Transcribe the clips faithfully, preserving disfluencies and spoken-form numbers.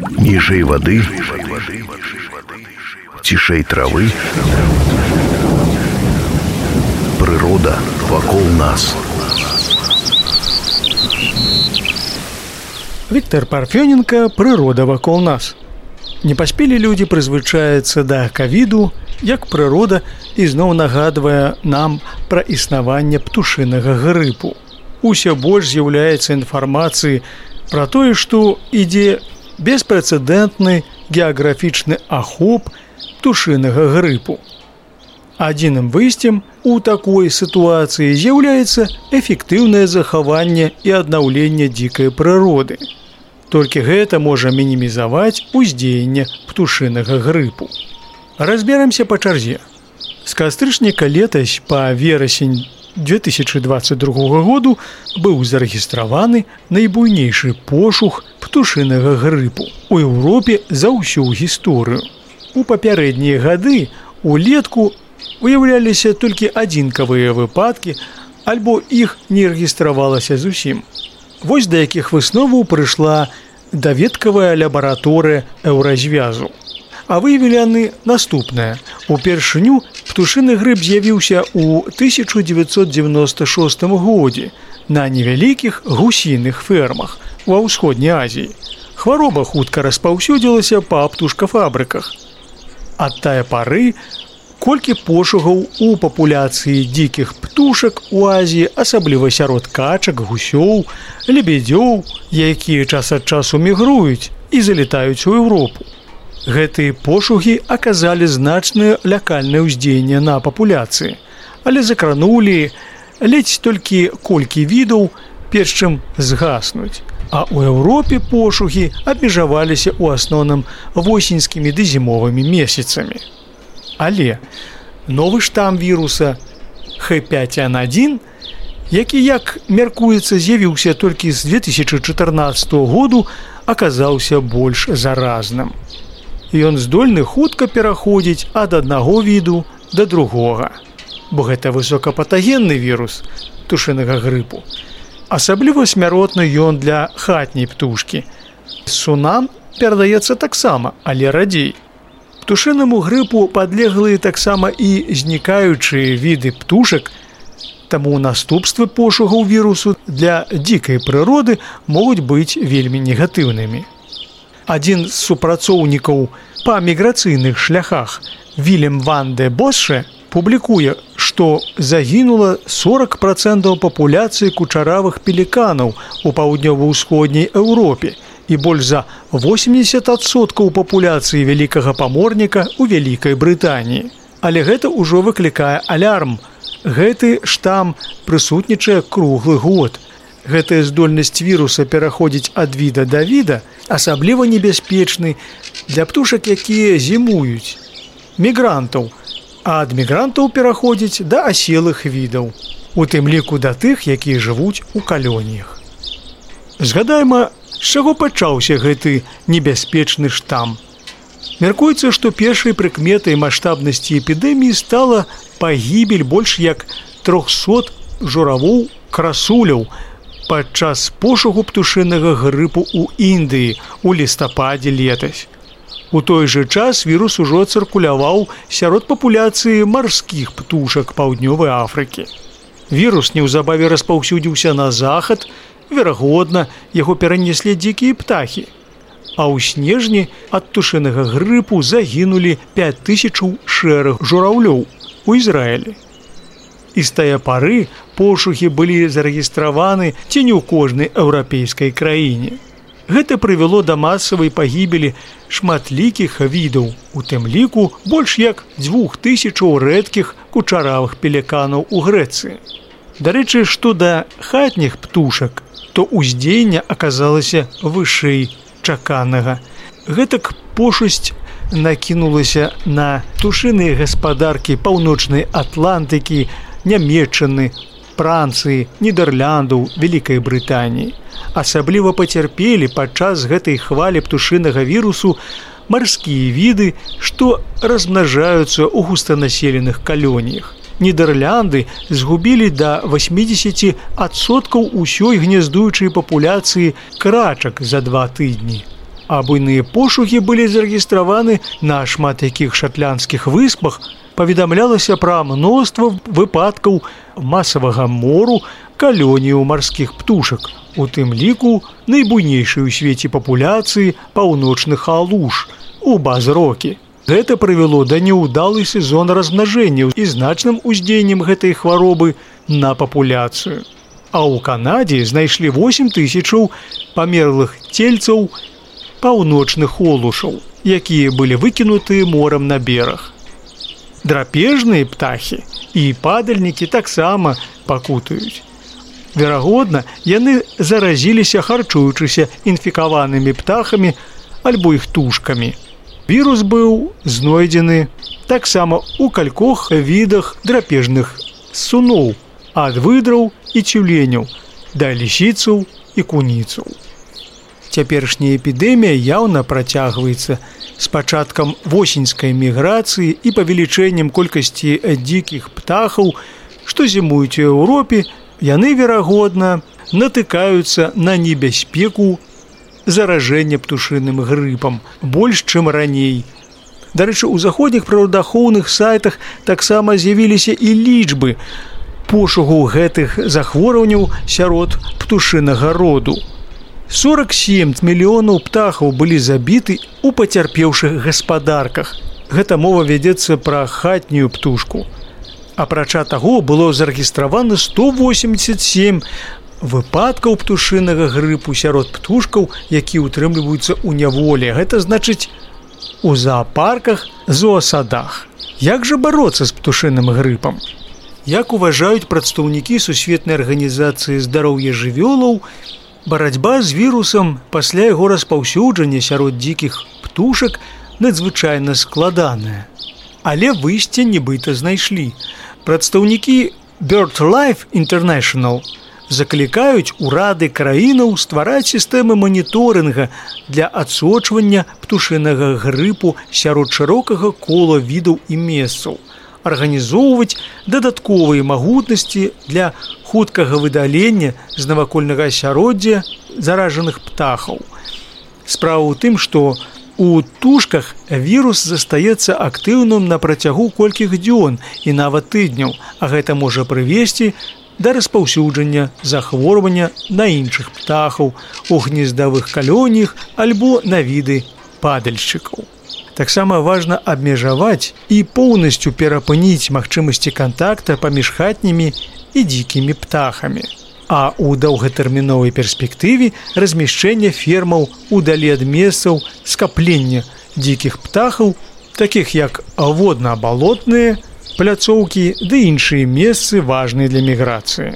Ніжэй вады, цішэй травы, прырода вакол нас. Віктор Парфёненко «Прырода вакол нас». Не паспелі людзі прызвычаецца да кавіду, як прырода ізноў нагадвае нам пра існаванне птушынага грыпу. Усё больш з'яўляецца інфармацыі пра тое, што ідзе беспрэцэдэнтны геаграфічны ахоп птушынага грыпу. Адзіным выйсцем у такой сітуацыі з'яўляецца эфектыўнае захаванне і аднаўленне дзікай прыроды. Толькі гэта можа мінімізаваць уздзеянне птушынага грыпу. Разберемся па чарзе. З кастрычніка летась па верасень две тысячи двадцать другого году быў зарэгістраваны найбуйнейшы пошук птушынага грыпу у Еўропе за ўсю гісторыю. У папярэднія гады улетку выяўляліся толькі адзінкавыя выпадкі, альбо іх не рэгістравалася зусім. Вось да якіх высноваў прыйшла даведкавая лабараторыя Еўразвязу. А выявілі яны наступнае. Упершыню птушыны грып з'явіўся ў тысяча дзевяцьсот дзевяноста шостым годзе на невялікіх гусіных фермах ва ўсходняй Азіі. Хвароба хутка распаўсюдзілася па птушкафабрыках. Ад тае пары колькі пошугаў у папуляцыі дзікіх птушак у Азіі, асабліва сярод качак, гусёў, лебедзёў, якія час ад часу мігруюць і залетаюць у Еўропу. Гэтыя пошугі аказалі значнае лякальнае ўздзеянне на папуляцыі, але закранулі ледзь толькі колькі відаў, перш чым згаснуць. А ў Еўропе пошугі абмежаваліся ў асноўным восеньскімі ды зімовымі месяцамі. Але новы штам віруса Х пять Н один, які, як мяркуецца, з'явіўся толькі з две тысячи чатырнаццатого году, аказаўся больш заразным. Ён здольны хутка пераходзіць ад аднаго віду да другога, бо гэта высокапатагенны вірус птушынага грыпу. Асабліва смяротны ён для хатняй птушкі. Сунам перадаецца таксама, але радзей. Птушынаму грыпу падлеглыя таксама і знікаючыя віды птушак, таму наступствы пошугаў вірусу для дзікай прыроды могуць быць вельмі негатыўнымі. Адзін з супрацоўнікаў па міграцыйных шляхах, Вільям ван де Босше, публікуе, што загінула сорок процентаў папуляцыі кучаравых пеліканаў у паўднёва-ўсходняй Еўропе і больш за восемьдесят адсоткаў папуляцыі вялікага паморніка ў Вялікай Брытаніі. Але гэта ўжо выклікае алярм. Гэты штам прысутнічае круглы год. Гэтая здольнасць віруса пераходзіць ад віда да віда асабліва небяспечны для птушак, якія зімуюць, мігрантаў, а ад мігрантаў пераходзіць да аселых відаў, у тым ліку да тых, якія жывуць у калоніях. Згадайма, з чаго пачаўся гэты небяспечны штам. Мяркуецца, што першай прыкметай маштабнасці эпідэміі стала пагібель больш як трохсот журавоў-красуляў падчас пошуку птушынага грыпу ў Індыі у лістападзе летась. У той жа час вірус ужо цыркуляваў сярод папуляцыі марскіх птушак паўднёвай Афрыкі. Вірус неўзабаве распаўсюдзіўся на захад, верагодна, яго перанеслі дзікія птахі. А ў снежні ад птушынага грыпу загінулі пяць тысячаў шэрых жураўлёў у Ізраілі. І з тае пары пошукі былі зарэгістраваны ці не ў кожнай еўрапейскай краіне. Гэта прывяло да масавай пагібелі шматлікіх відаў, у тым ліку больш як дзвюх тысячаў рэдкіх кучаравых пеліканаў у Грэцыі. Дарэчы, што да хатніх птушак, то ўздзеянне аказалася вышэй чаканага. Гэтак пошасць накінулася на птушыныя гаспадаркі паўночнай Атлантыкі, Нямецчыны, Францыі, Нідэрляндаў, Вялікай Брытаніі. Асабліва пацярпелі падчас гэтай хвалі птушынага вірусу марскія віды, што размнажаюцца ў густанаселеных калоніях. Нідерлянды згубілі да восьмидесяти адсоткаў усёй гняздуючай папуляцыі крачак за два тыдні. а буйныя пошукі былі зарэгістраваны на шмат якіх шатландскіх выспах, паведамлялася пра мноства выпадкаў масавага мору калоніяў марскіх птушак, у тым ліку найбуйнейшай у свеце папуляцыі паўночных алуш у Баз-Рокі. Гэта прывяло да няўдалы сезон размнажэння і значным уздзеяннем гэтай хваробы на папуляцыю. А ў Канадзе знайшлі восем тысячаў памерлых цельцаў паўночных олушаў, якія былі выкінутыя морам на бераг. Драпежныя птахі і падальнікі таксама пакутаюць. Верагодна, яны заразіліся, харчуючыся інфікаванымі птахамі альбо іх тушкамі. Вірус быў знойдзены таксама ў калькох відах драпежных суноў, ад выдраў і цюленяў да лісіцаў і куніцаў. Цяперашняя эпідэмія яўна працягваецца з пачаткам восеньскай міграцыі і павелічэннем колькасці дзікіх птахаў, што зімуюць у Еўропе, яны, верагодна, натыкаюцца на небяспеку заражэння птушыным грыпам больш, чым раней. Дарэчы, у заходніх прыродаахоўных сайтах таксама з'явіліся і лічбы пошуку гэтых захворванняў сярод птушынага роду. сорок сем мільёнаў птахаў былі забіты ў пацярпеўшых гаспадарках. Гэта мова вядзецца пра хатнюю птушку. Апрача таго, было зарэгістравана сто восемьдесят семь выпадкаў птушынага грыпу сярод птушкаў, якія ўтрымліваюцца ў няволі. Гэта значыць у зоапарках, зоасадах. Як жа бароцца з птушыным грыпам? Як уважаюць прадстаўнікі Сусветнай арганізацыі здароўя жывёлаў, барацьба з вірусам пасля яго распаўсюджання сярод дзікіх птушак надзвычайна складаная. Але выйсце нібыта знайшлі. Прадстаўнікі BirdLife International заклікаюць урады краінаў ствараць сістэмы маніторынга для адсочвання птушынага грыпу сярод шырокага кола відаў і месцаў, арганізоўваць дадатковыя магутнасці для хуткага выдалення з навакольнага асяроддзя заражаных птахаў. Справа ў тым, што у тушках вірус застаецца актыўным на працягу колькіх дзён і нават тыдняў, а гэта можа прывесці да распаўсюджання захворвання на іншых птахаў у гнездавых калоніях альбо на віды падальшчыкаў. Таксама важна абмежаваць і поўнасцю перапыніць магчымасці кантакта паміж хатнімі і дзікімі птахамі. А ў доўгатэрміновай перспектыве размяшчэнне фермаў удалі ад месцаў скаплення дзікіх птахаў, такіх як водна-балотныя пляцоўкі ды іншыя месцы важныя для міграцыі.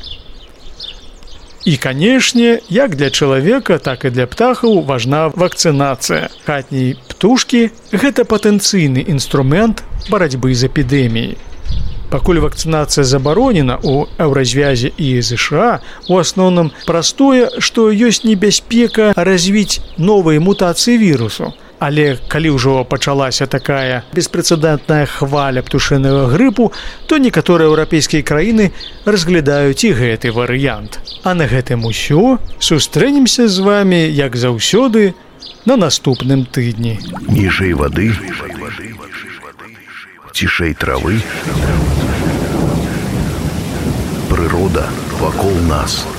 І, канешне, як для чалавека, так і для птахаў важна вакцынацыя. Хатняй птушкі – гэта патэнцыйны інструмент барацьбы з эпідэміяй. Пакуль вакцынацыя забаронена ў Еўразвязе і ЗША, у асноўным праз тое, што ёсць небяспека развіць новыя мутацыі вірусу. Але калі ўжо пачалася такая беспрэцэдэнтная хваля птушынага грыпу, то некаторыя еўрапейскія краіны разглядаюць і гэты варыянт. А на гэтым усё. Сустрэнемся з вамі, як заўсёды, на наступным тыдні. Ніжэй вады, цішэй травы, прырода вакол нас.